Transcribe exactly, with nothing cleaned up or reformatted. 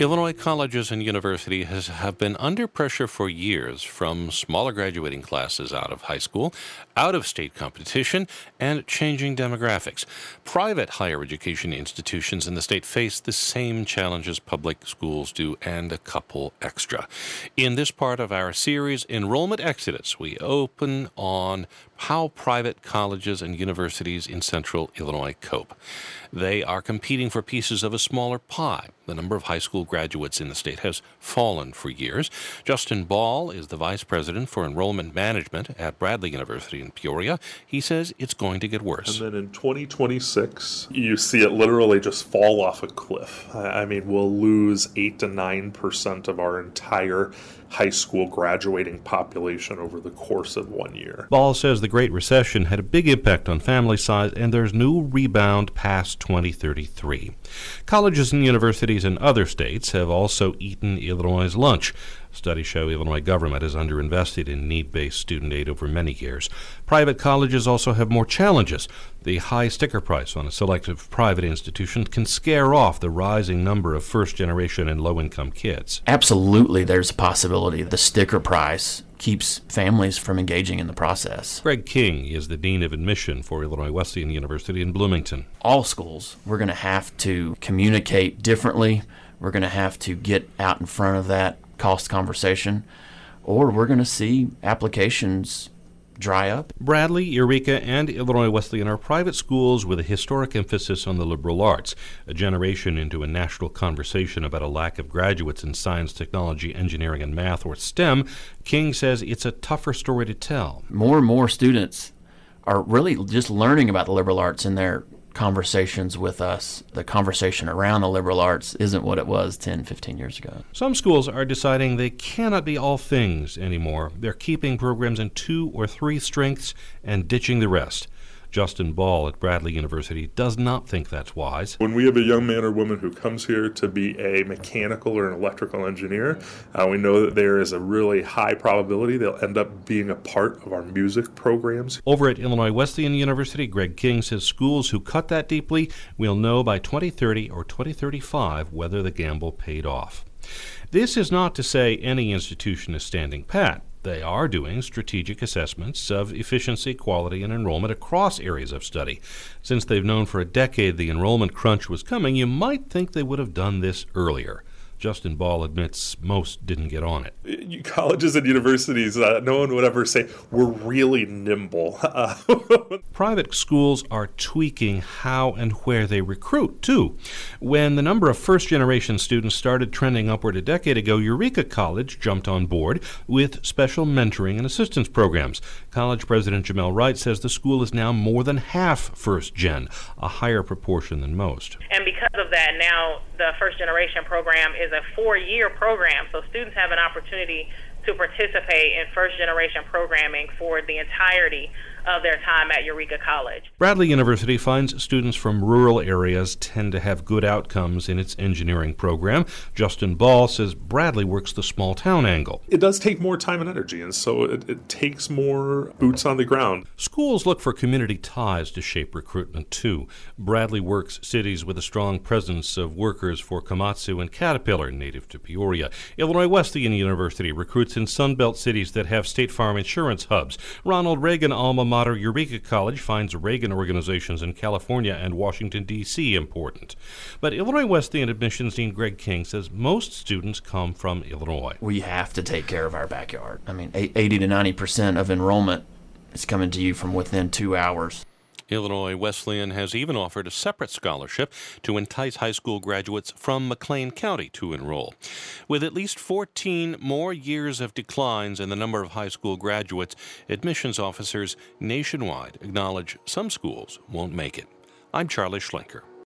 Illinois colleges and universities has, have been under pressure for years from smaller graduating classes out of high school, out-of-state competition, and changing demographics. Private higher education institutions in the state face the same challenges public schools do, and a couple extra. In this part of our series, Enrollment Exodus, we open on how private colleges and universities in central Illinois cope. They are competing for pieces of a smaller pie. The number of high school graduates in the state has fallen for years. Justin Ball is the vice president for enrollment management at Bradley University in Peoria. He says it's going to get worse. And then in twenty twenty-six, you see it literally just fall off a cliff. I mean, we'll lose eight to nine percent of our entire high school graduating population over the course of one year. Ball says the Great Recession had a big impact on family size, and there's no rebound past twenty thirty-three. Colleges and universities in other states have also eaten Illinois' lunch. Studies show Illinois government has underinvested in need-based student aid over many years. Private colleges also have more challenges. The high sticker price on a selective private institution can scare off the rising number of first-generation and low-income kids. Absolutely, there's a possibility the sticker price keeps families from engaging in the process. Greg King is the Dean of Admission for Illinois Wesleyan University in Bloomington. All schools, we're going to have to communicate differently. We're going to have to get out in front of that cost conversation, or we're going to see applications dry up. Bradley, Eureka, and Illinois Wesleyan are private schools with a historic emphasis on the liberal arts. A generation into a national conversation about a lack of graduates in science, technology, engineering, and math, or STEM, King says it's a tougher story to tell. More and more students are really just learning about the liberal arts in their conversations with us. The conversation around the liberal arts isn't what it was ten, fifteen years ago. Some schools are deciding they cannot be all things anymore. They're keeping programs in two or three strengths and ditching the rest. Justin Ball at Bradley University does not think that's wise. When we have a young man or woman who comes here to be a mechanical or an electrical engineer, uh, we know that there is a really high probability they'll end up being a part of our music programs. Over at Illinois Wesleyan University, Greg King says schools who cut that deeply will know by twenty thirty or twenty thirty-five whether the gamble paid off. This is not to say any institution is standing pat. They are doing strategic assessments of efficiency, quality, and enrollment across areas of study. Since they've known for a decade the enrollment crunch was coming, you might think they would have done this earlier. Justin Ball admits most didn't get on it. Colleges and universities, uh, no one would ever say, we're really nimble. Uh, Private schools are tweaking how and where they recruit, too. When the number of first-generation students started trending upward a decade ago, Eureka College jumped on board with special mentoring and assistance programs. College President Jamel Wright says the school is now more than half first-gen, a higher proportion than most. And because of that, now the first-generation program is a four-year program, so students have an opportunity to participate in first-generation programming for the entirety of their time at Eureka College. Bradley University finds students from rural areas tend to have good outcomes in its engineering program. Justin Ball says Bradley works the small-town angle. It does take more time and energy, and so it, it takes more boots on the ground. Schools look for community ties to shape recruitment, too. Bradley works cities with a strong presence of workers for Komatsu and Caterpillar, native to Peoria. Illinois Wesleyan University recruits in Sunbelt cities that have State Farm insurance hubs. Ronald Reagan alma mater Eureka College finds Reagan organizations in California and Washington, D C important. But Illinois Wesleyan admissions dean Greg King says most students come from Illinois. We have to take care of our backyard. I mean, eighty to ninety percent of enrollment is coming to you from within two hours. Illinois Wesleyan has even offered a separate scholarship to entice high school graduates from McLean County to enroll. With at least fourteen more years of declines in the number of high school graduates, admissions officers nationwide acknowledge some schools won't make it. I'm Charlie Schlenker.